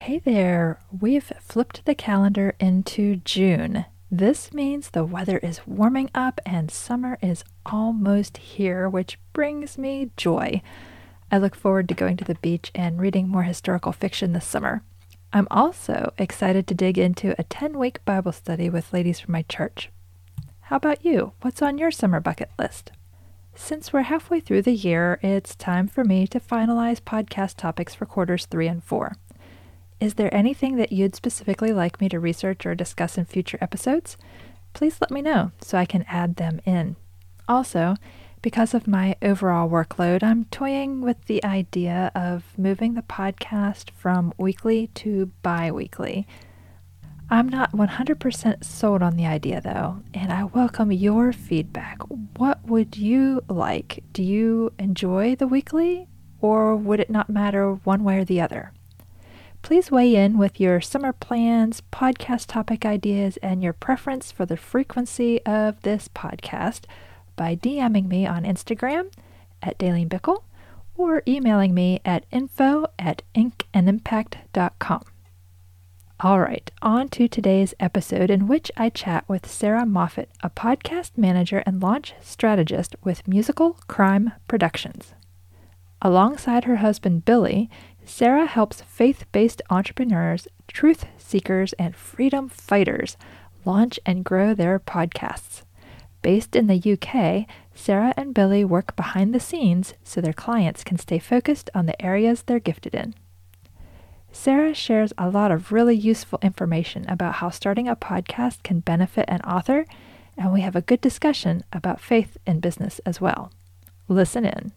Hey there, we've flipped the calendar into June. This means the weather is warming up and summer is almost here, which brings me joy. I look forward to going to the beach and reading more historical fiction this summer. I'm also excited to dig into a 10-week Bible study with ladies from my church. How about you? What's on your summer bucket list? Since we're halfway through the year, it's time for me to finalize podcast topics for quarters 3 and 4. Is there anything that you'd specifically like me to research or discuss in future episodes? Please let me know so I can add them in. Also, because of my overall workload, I'm toying with the idea of moving the podcast from weekly to bi-weekly. I'm not 100% sold on the idea though, and I welcome your feedback. What would you like? Do you enjoy the weekly, or would it not matter one way or the other? Please weigh in with your summer plans, podcast topic ideas, and your preference for the frequency of this podcast by DMing me on Instagram at Daleen Bickle or emailing me at info@inkandImpact.com. All right, on to today's episode in which I chat with Sarah Moffett, a podcast manager and launch strategist with Musical Crime Productions. Alongside her husband Billy, Sarah helps faith-based entrepreneurs, truth seekers, and freedom fighters launch and grow their podcasts. Based in the UK, Sarah and Billy work behind the scenes so their clients can stay focused on the areas they're gifted in. Sarah shares a lot of really useful information about how starting a podcast can benefit an author, and we have a good discussion about faith in business as well. Listen in.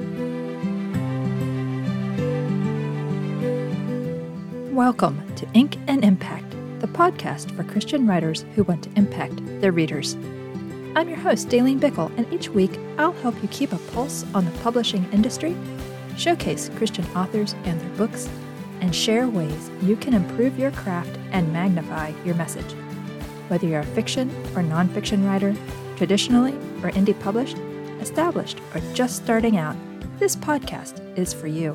Welcome to Ink and Impact, the podcast for Christian writers who want to impact their readers. I'm your host, Daleen Bickle, and each week I'll help you keep a pulse on the publishing industry, showcase Christian authors and their books, and share ways you can improve your craft and magnify your message. Whether you're a fiction or nonfiction writer, traditionally or indie published, established or just starting out, this podcast is for you.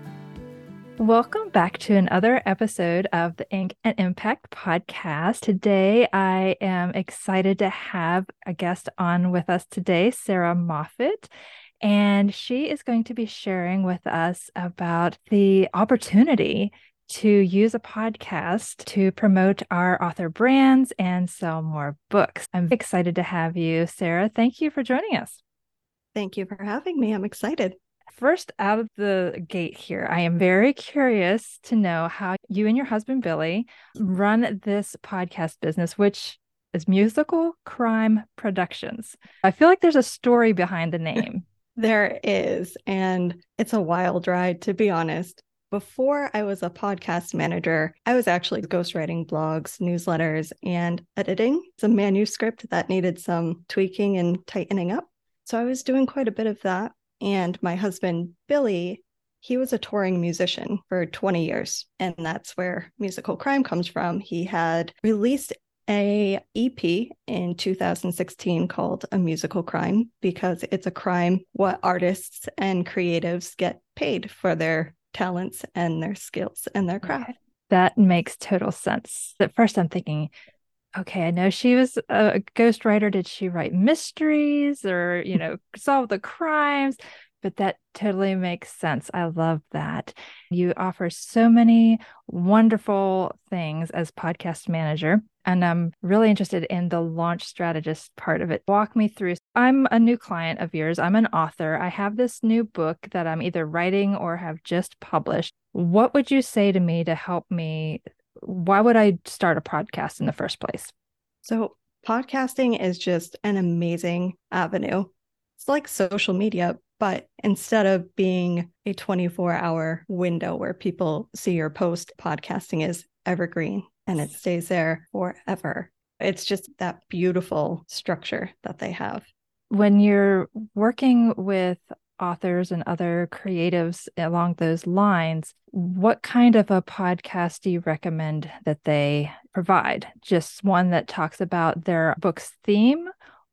Welcome back to another episode of the Ink and Impact podcast. Today, I am excited to have a guest on with us today, Sarah Moffett, and she is going to be sharing with us about the opportunity to use a podcast to promote our author brands and sell more books. I'm excited to have you, Sarah. Thank you for joining us. Thank you for having me. I'm excited. First out of the gate here, I am very curious to know how you and your husband, Billy, run this podcast business, which is Musical Crime Productions. I feel like there's a story behind the name. There is, and it's a wild ride, to be honest. Before I was a podcast manager, I was actually ghostwriting blogs, newsletters, and editing some manuscript that needed some tweaking and tightening up. So I was doing quite a bit of that. And my husband, Billy, he was a touring musician for 20 years. And that's where Musical Crime comes from. He had released a EP in 2016 called A Musical Crime because it's a crime what artists and creatives get paid for their talents and their skills and their craft. That makes total sense. At first I'm thinking, okay, I know she was a ghostwriter. Did she write mysteries or, solve the crimes? But that totally makes sense. I love that. You offer so many wonderful things as podcast manager. And I'm really interested in the launch strategist part of it. Walk me through. I'm a new client of yours. I'm an author. I have this new book that I'm either writing or have just published. What would you say to me to help me? Why would I start a podcast in the first place? So podcasting is just an amazing avenue. It's like social media, but instead of being a 24-hour window where people see your post, podcasting is evergreen and it stays there forever. It's just that beautiful structure that they have. When you're working with authors and other creatives along those lines, what kind of a podcast do you recommend that they provide? Just one that talks about their book's theme,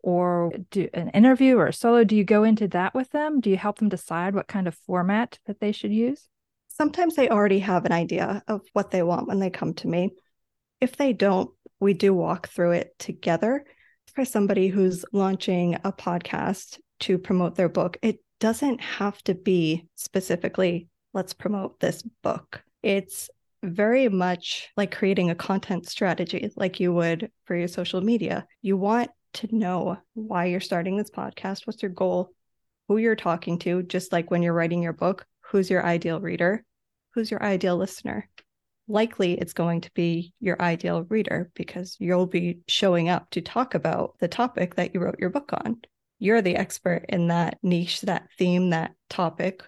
or do an interview or a solo? Do you go into that with them? Do you help them decide what kind of format that they should use? Sometimes they already have an idea of what they want when they come to me. If they don't, we do walk through it together. For somebody who's launching a podcast to promote their book, it doesn't have to be specifically, let's promote this book. It's very much like creating a content strategy like you would for your social media. You want to know why you're starting this podcast, what's your goal, who you're talking to, just like when you're writing your book, who's your ideal reader, who's your ideal listener. Likely it's going to be your ideal reader because you'll be showing up to talk about the topic that you wrote your book on. You're the expert in that niche, that theme, that topic.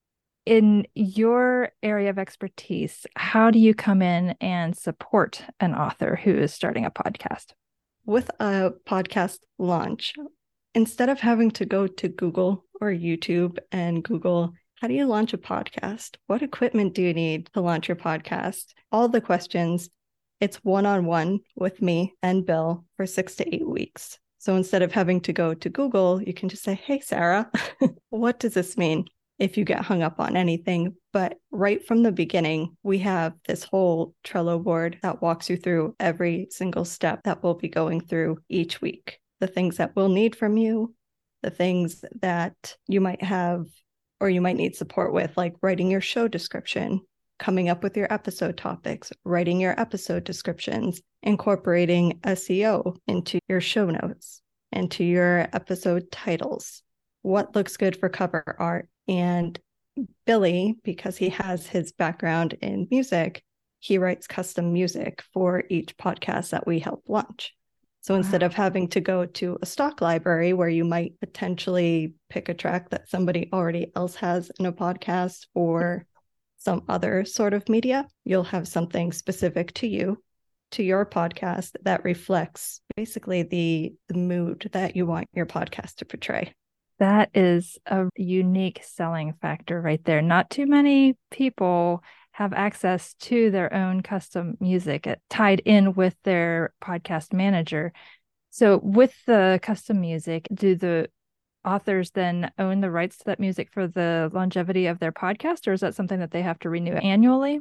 In your area of expertise, how do you come in and support an author who is starting a podcast? With a podcast launch, instead of having to go to Google or YouTube and Google, how do you launch a podcast? What equipment do you need to launch your podcast? All the questions, it's one-on-one with me and Bill for 6 to 8 weeks. So instead of having to go to Google, you can just say, hey, Sarah, what does this mean? If you get hung up on anything. But right from the beginning, we have this whole Trello board that walks you through every single step that we'll be going through each week. The things that we'll need from you, the things that you might have or you might need support with, like writing your show description, coming up with your episode topics, writing your episode descriptions, incorporating SEO into your show notes, into your episode titles, what looks good for cover art. And Billy, because he has his background in music, he writes custom music for each podcast that we help launch. So instead of having to go to a stock library where you might potentially pick a track that somebody already else has in a podcast or some other sort of media, you'll have something specific to you, to your podcast that reflects basically the mood that you want your podcast to portray. That is a unique selling factor right there. Not too many people have access to their own custom music tied in with their podcast manager. So with the custom music, do the authors then own the rights to that music for the longevity of their podcast, or is that something that they have to renew annually?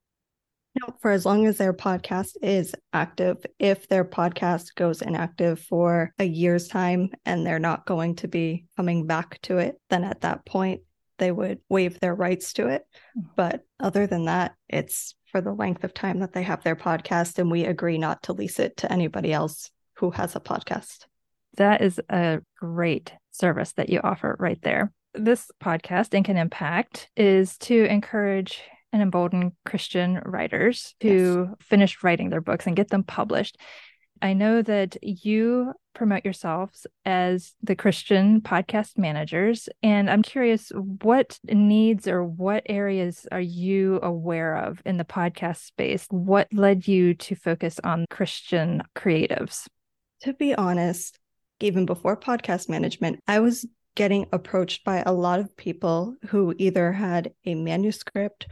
No, for as long as their podcast is active. If their podcast goes inactive for a year's time and they're not going to be coming back to it, then at that point, they would waive their rights to it. But other than that, it's for the length of time that they have their podcast, and we agree not to lease it to anybody else who has a podcast. That is a great service that you offer right there. This podcast, Ink and Impact, is to encourage and embolden Christian writers to finish writing their books and get them published. I know that you promote yourselves as the Christian podcast managers, and I'm curious, what needs or what areas are you aware of in the podcast space? What led you to focus on Christian creatives? To be honest, even before podcast management, I was getting approached by a lot of people who either had a manuscript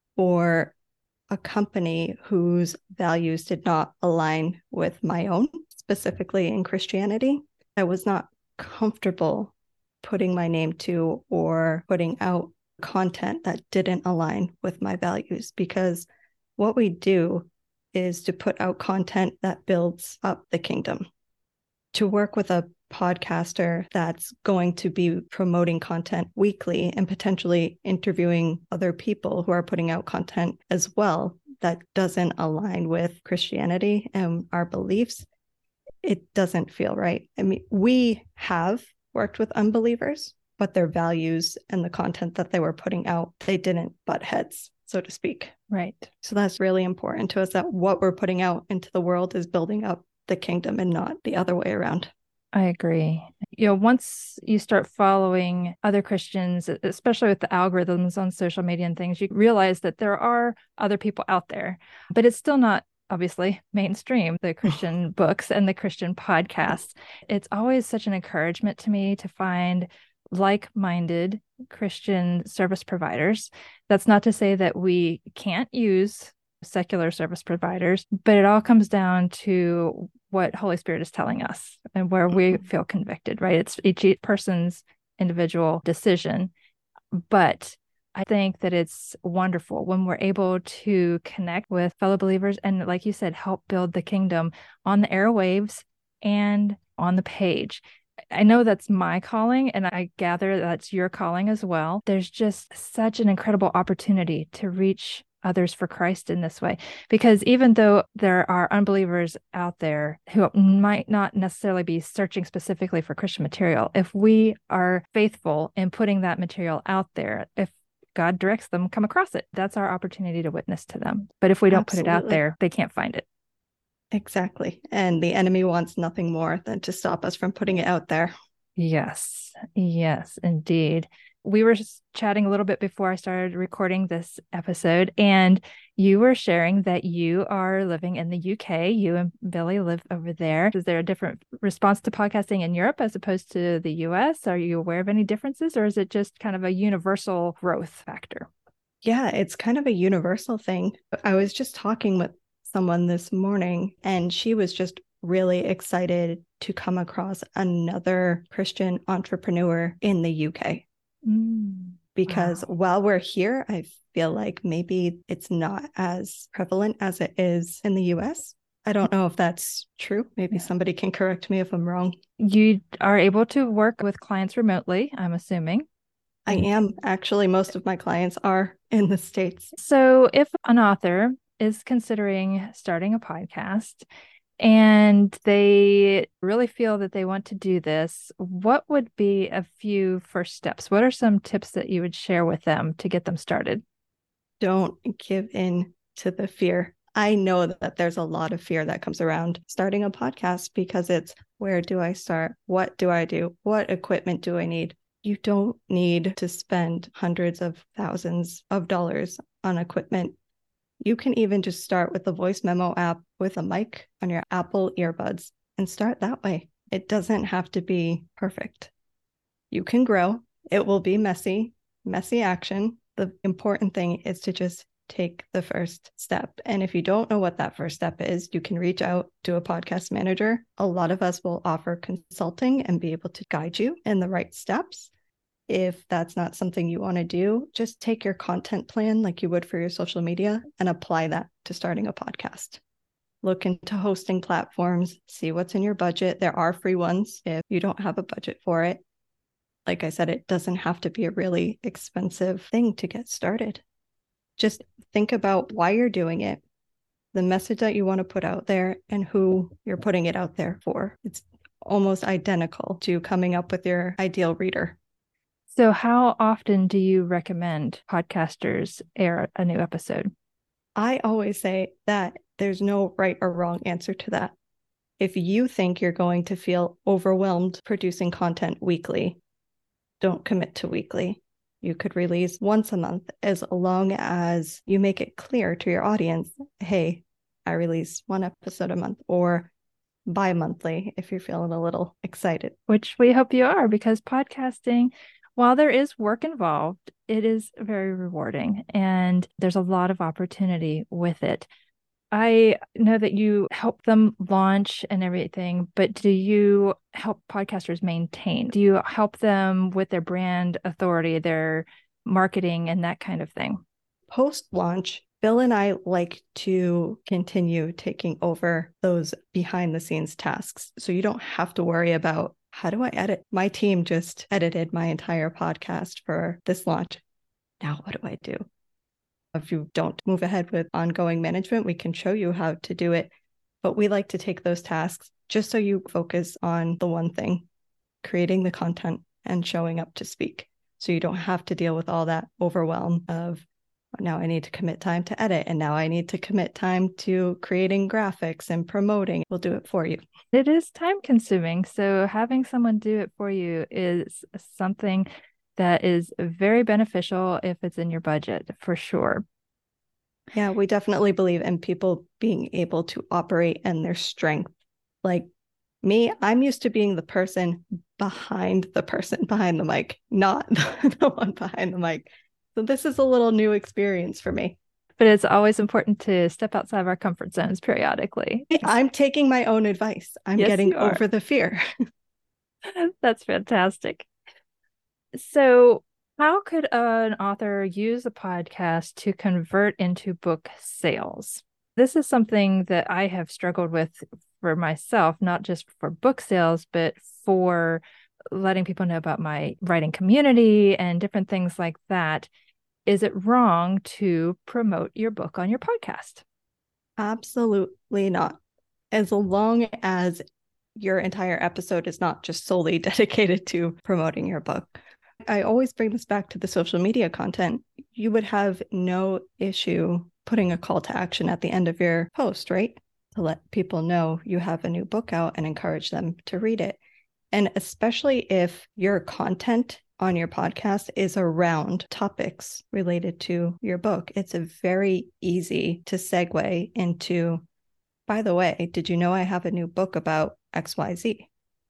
or a company whose values did not align with my own, specifically in Christianity. I was not comfortable putting my name to or putting out content that didn't align with my values, because what we do is to put out content that builds up the kingdom. To work with a podcaster that's going to be promoting content weekly and potentially interviewing other people who are putting out content as well that doesn't align with Christianity and our beliefs, it doesn't feel right. I mean, we have worked with unbelievers, but their values and the content that they were putting out, they didn't butt heads, so to speak. Right. So that's really important to us, that what we're putting out into the world is building up the kingdom and not the other way around. I agree. Once you start following other Christians, especially with the algorithms on social media and things, you realize that there are other people out there, but it's still not obviously mainstream, the Christian books and the Christian podcasts. It's always such an encouragement to me to find like-minded Christian service providers. That's not to say that we can't use secular service providers, but it all comes down to what Holy Spirit is telling us and where we feel convicted, right? It's each person's individual decision. But I think that it's wonderful when we're able to connect with fellow believers and, like you said, help build the kingdom on the airwaves and on the page. I know that's my calling, and I gather that's your calling as well. There's just such an incredible opportunity to reach others for Christ in this way. Because even though there are unbelievers out there who might not necessarily be searching specifically for Christian material, if we are faithful in putting that material out there, if God directs them, come across it, that's our opportunity to witness to them. But if we don't put it out there, they can't find it. Exactly. And the enemy wants nothing more than to stop us from putting it out there. Yes, yes, indeed. We were just chatting a little bit before I started recording this episode, and you were sharing that you are living in the UK. You and Billy live over there. Is there a different response to podcasting in Europe as opposed to the US? Are you aware of any differences, or is it just kind of a universal growth factor? Yeah, it's kind of a universal thing. I was just talking with someone this morning, and she was just really excited to come across another Christian entrepreneur in the UK. Because Wow. while we're here, I feel like maybe it's not as prevalent as it is in the US. I don't know if that's true. Maybe somebody can correct me if I'm wrong. You are able to work with clients remotely, I'm assuming. I am. Actually, most of my clients are in the States. So if an author is considering starting a podcast and they really feel that they want to do this, what would be a few first steps? What are some tips that you would share with them to get them started? Don't give in to the fear. I know that there's a lot of fear that comes around starting a podcast because it's, where do I start? What do I do? What equipment do I need? You don't need to spend hundreds of thousands of dollars on equipment. You can even just start with the voice memo app with a mic on your Apple earbuds and start that way. It doesn't have to be perfect. You can grow. It will be messy action. The important thing is to just take the first step. And if you don't know what that first step is, you can reach out to a podcast manager. A lot of us will offer consulting and be able to guide you in the right steps. If that's not something you want to do, just take your content plan like you would for your social media and apply that to starting a podcast. Look into hosting platforms, see what's in your budget. There are free ones if you don't have a budget for it. Like I said, it doesn't have to be a really expensive thing to get started. Just think about why you're doing it, the message that you want to put out there, and who you're putting it out there for. It's almost identical to coming up with your ideal reader. So how often do you recommend podcasters air a new episode? I always say that there's no right or wrong answer to that. If you think you're going to feel overwhelmed producing content weekly, don't commit to weekly. You could release once a month as long as you make it clear to your audience, hey, I release one episode a month, or bi-monthly if you're feeling a little excited. Which we hope you are, because podcasting, while there is work involved, it is very rewarding and there's a lot of opportunity with it. I know that you help them launch and everything, but do you help podcasters maintain? Do you help them with their brand authority, their marketing, and that kind of thing? Post-launch, Bill and I like to continue taking over those behind the scenes tasks. So you don't have to worry about, how do I edit? My team just edited my entire podcast for this launch. Now, what do I do? If you don't move ahead with ongoing management, we can show you how to do it. But we like to take those tasks just so you focus on the one thing, creating the content and showing up to speak. So you don't have to deal with all that overwhelm of, now I need to commit time to edit, and now I need to commit time to creating graphics and promoting. We'll do it for you. It is time consuming. So having someone do it for you is something that is very beneficial if it's in your budget, for sure. Yeah, we definitely believe in people being able to operate in their strength. Like me, I'm used to being the person behind the mic, not the one behind the mic. So this is a little new experience for me. But it's always important to step outside of our comfort zones periodically. I'm taking my own advice. I'm Yes, getting you are. over the fear. That's fantastic. So How could an author use a podcast to convert into book sales? This is something that I have struggled with for myself, not just for book sales, but for letting people know about my writing community and different things like that. Is it wrong to promote your book on your podcast? Absolutely not. As long as your entire episode is not just solely dedicated to promoting your book. I always bring this back to the social media content. You would have no issue putting a call to action at the end of your post, right? To let people know you have a new book out and encourage them to read it. And especially if your content on your podcast is around topics related to your book, it's a very easy to segue into, by the way, did you know I have a new book about XYZ?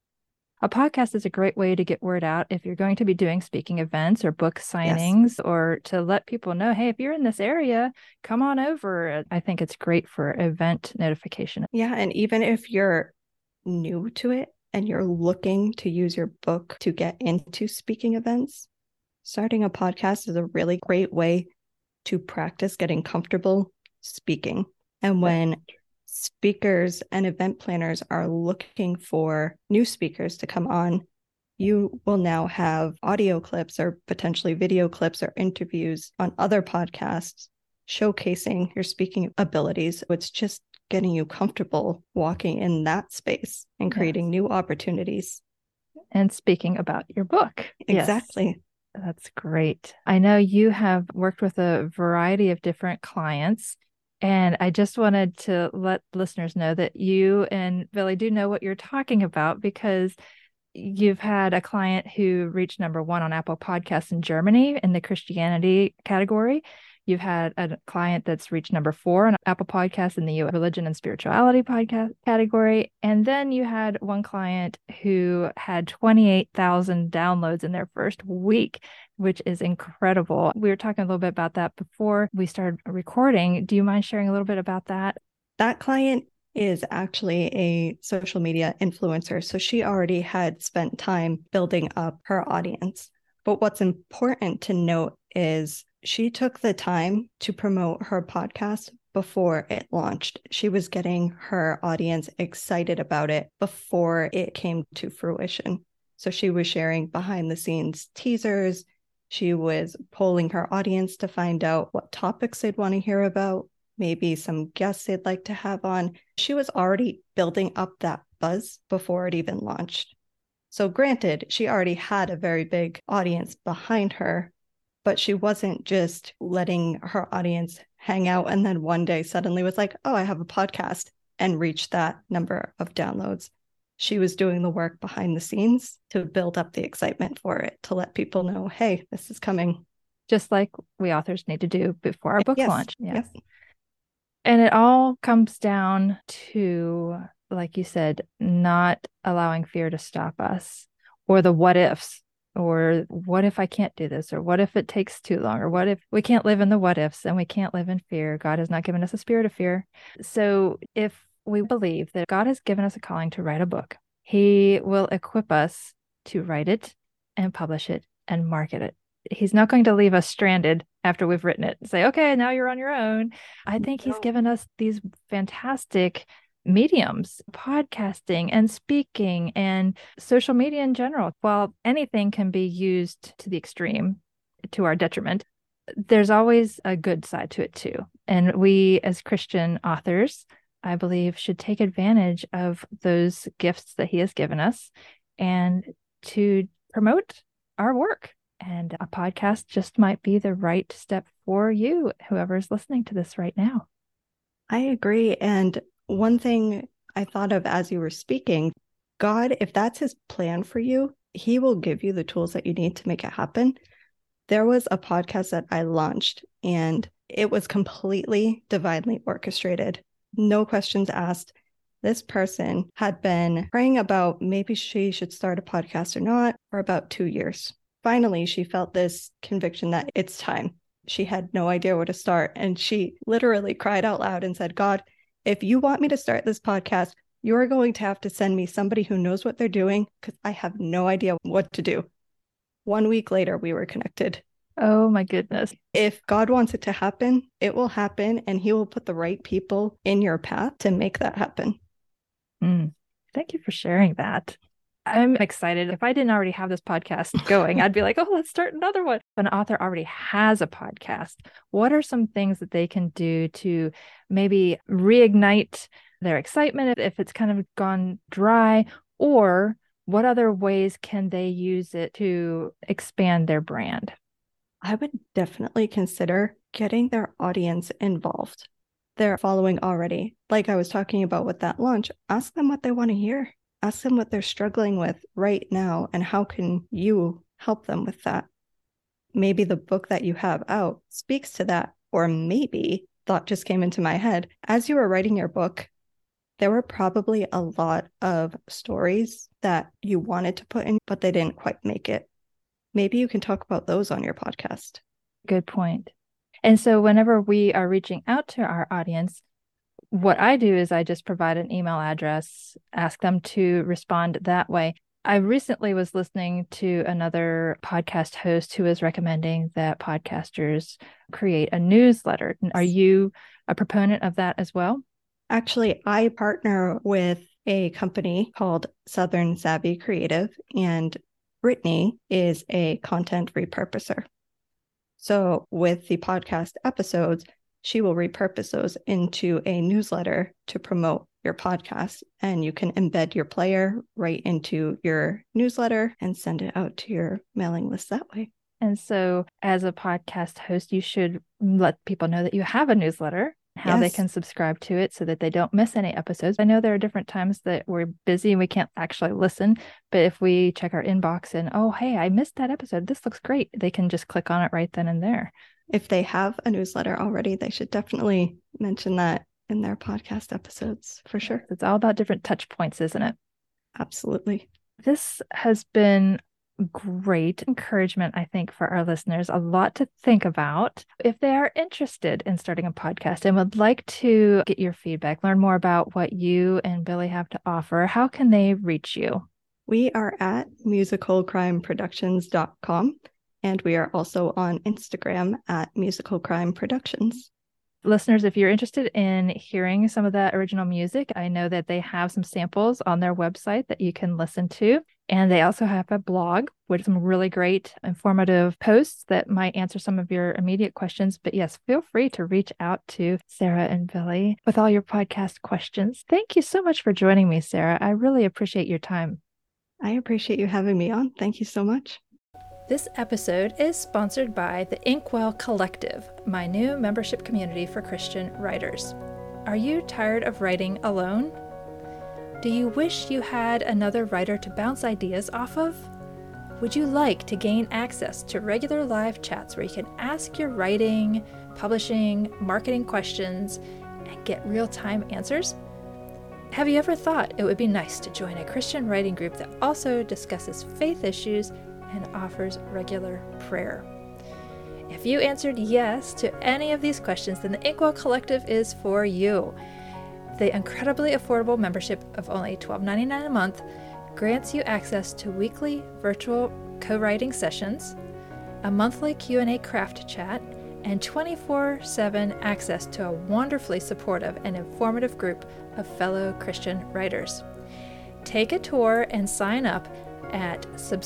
A podcast is a great way to get word out if you're going to be doing speaking events or book signings, yes, or to let people know, hey, if you're in this area, come on over. I think it's great for event notification. Yeah. And even if you're new to it and you're looking to use your book to get into speaking events, starting a podcast is a really great way to practice getting comfortable speaking. And when speakers and event planners are looking for new speakers to come on, you will now have audio clips or potentially video clips or interviews on other podcasts showcasing your speaking abilities. It's just getting you comfortable walking in that space and creating new opportunities. And speaking about your book. Exactly. Yes. That's great. I know you have worked with a variety of different clients, and I just wanted to let listeners know that you and Billy do know what you're talking about, because you've had a client who reached #1 on Apple Podcasts in Germany in the Christianity category. You've had a client that's reached #4 on Apple Podcasts in the Religion and Spirituality podcast category. And then you had one client who had 28,000 downloads in their first week, which is incredible. We were talking a little bit about that before we started recording. Do you mind sharing a little bit about that? That client is actually a social media influencer. So she already had spent time building up her audience. But what's important to note is she took the time to promote her podcast before it launched. She was getting her audience excited about it before it came to fruition. So she was sharing behind the scenes teasers. She was polling her audience to find out what topics they'd want to hear about, maybe some guests they'd like to have on. She was already building up that buzz before it even launched. So granted, she already had a very big audience behind her, but she wasn't just letting her audience hang out and then one day suddenly was like, oh, I have a podcast, and reached that number of downloads. She was doing the work behind the scenes to build up the excitement for it, to let people know, hey, this is coming. Just like we authors need to do before our book launch. Yes. And it all comes down to, like you said, not allowing fear to stop us, or the what ifs, or what if I can't do this, or what if it takes too long, or what if we can't live in the what ifs and we can't live in fear. God has not given us a spirit of fear. So if we believe that God has given us a calling to write a book, He will equip us to write it and publish it and market it. He's not going to leave us stranded after we've written it and say, okay, now you're on your own. I think He's given us these fantastic mediums, podcasting and speaking and social media in general. While anything can be used to the extreme to our detriment, there's always a good side to it too. And we as Christian authors, I believe, should take advantage of those gifts that He has given us and to promote our work. And a podcast just might be the right step for you, whoever's listening to this right now. I agree. And one thing I thought of as you were speaking, God, if that's His plan for you, He will give you the tools that you need to make it happen. There was a podcast that I launched, and it was completely divinely orchestrated. No questions asked. This person had been praying about maybe she should start a podcast or not for about 2 years. Finally, she felt this conviction that it's time. She had no idea where to start. And she literally cried out loud and said, God, if you want me to start this podcast, you're going to have to send me somebody who knows what they're doing, because I have no idea what to do. 1 week later, we were connected. Oh my goodness. If God wants it to happen, it will happen, and he will put the right people in your path to make that happen. Thank you for sharing that. I'm excited. If I didn't already have this podcast going, I'd be like, oh, let's start another one. If an author already has a podcast, what are some things that they can do to maybe reignite their excitement if it's kind of gone dry? Or what other ways can they use it to expand their brand? I would definitely consider getting their audience involved. They're following already. Like I was talking about with that launch, ask them what they want to hear. Ask them what they're struggling with right now and how can you help them with that. Maybe the book that you have out speaks to that, or maybe, thought just came into my head, as you were writing your book, there were probably a lot of stories that you wanted to put in, but they didn't quite make it. Maybe you can talk about those on your podcast. Good point. And so whenever we are reaching out to our audience, what I do is I just provide an email address, ask them to respond that way. I recently was listening to another podcast host who was recommending that podcasters create a newsletter. Are you a proponent of that as well? Actually, I partner with a company called Southern Savvy Creative, and Brittany is a content repurposer. So with the podcast episodes, she will repurpose those into a newsletter to promote your podcast. And you can embed your player right into your newsletter and send it out to your mailing list that way. And so as a podcast host, you should let people know that you have a newsletter, how they can subscribe to it so that they don't miss any episodes. I know there are different times that we're busy and we can't actually listen, but if we check our inbox and, oh, hey, I missed that episode, this looks great, they can just click on it right then and there. If they have a newsletter already, they should definitely mention that in their podcast episodes for sure. It's all about different touch points, isn't it? Absolutely. This has been great encouragement, I think, for our listeners. A lot to think about. If they are interested in starting a podcast and would like to get your feedback, learn more about what you and Billy have to offer, how can they reach you? We are at musicalcrimeproductions.com. And we are also on Instagram at Musical Crime Productions. Listeners, if you're interested in hearing some of that original music, I know that they have some samples on their website that you can listen to. And they also have a blog with some really great informative posts that might answer some of your immediate questions. But yes, feel free to reach out to Sarah and Billy with all your podcast questions. Thank you so much for joining me, Sarah. I really appreciate your time. I appreciate you having me on. Thank you so much. This episode is sponsored by the Inkwell Collective, my new membership community for Christian writers. Are you tired of writing alone? Do you wish you had another writer to bounce ideas off of? Would you like to gain access to regular live chats where you can ask your writing, publishing, marketing questions, and get real-time answers? Have you ever thought it would be nice to join a Christian writing group that also discusses faith issues and offers regular prayer? If you answered yes to any of these questions, then the Inkwell Collective is for you. The incredibly affordable membership of only $12.99 a month grants you access to weekly virtual co-writing sessions, a monthly Q&A craft chat, and 24/7 access to a wonderfully supportive and informative group of fellow Christian writers. Take a tour and sign up at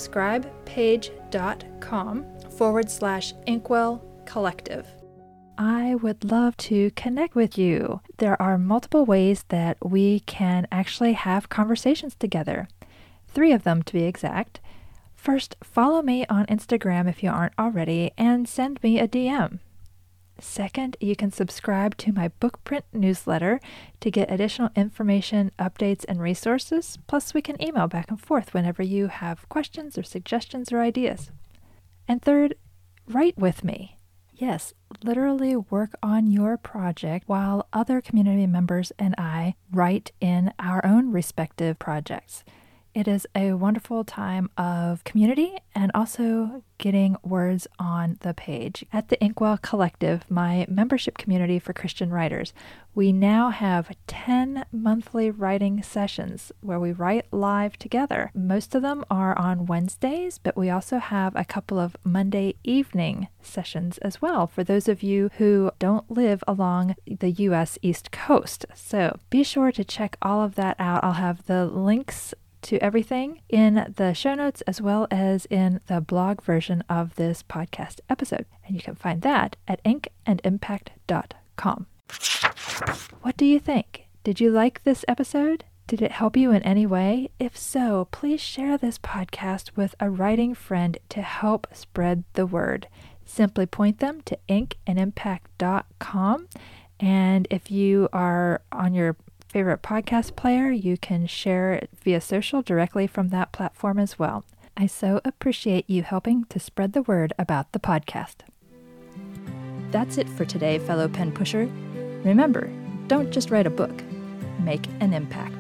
subscribepage.com/Inkwell Collective. I would love to connect with you. There are multiple ways that we can actually have conversations together. 3 of them to be exact. First, follow me on Instagram if you aren't already and send me a DM. Second, you can subscribe to my Bookprint newsletter to get additional information, updates, and resources. Plus, we can email back and forth whenever you have questions or suggestions or ideas. And third, write with me. Yes, literally work on your project while other community members and I write in our own respective projects. It is a wonderful time of community and also getting words on the page. At the Inkwell Collective, my membership community for Christian writers, we now have 10 monthly writing sessions where we write live together. Most of them are on Wednesdays, but we also have a couple of Monday evening sessions as well for those of you who don't live along the U.S. East Coast. So be sure to check all of that out. I'll have the links to everything in the show notes as well as in the blog version of this podcast episode. And you can find that at inkанdimpact.com. What do you think? Did you like this episode? Did it help you in any way? If so, please share this podcast with a writing friend to help spread the word. Simply point them to inkанdimpact.com. And if you are on your favorite podcast player, you can share it via social directly from that platform as well. I so appreciate you helping to spread the word about the podcast. That's it for today, fellow pen pusher. Remember, don't just write a book, make an impact.